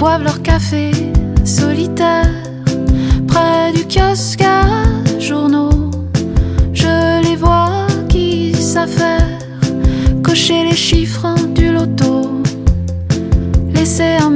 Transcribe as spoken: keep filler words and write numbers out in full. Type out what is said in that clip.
boivent leur café solitaire près du kiosque à journaux. Je les vois qui s'affairent cocher les chiffres du loto, laisser un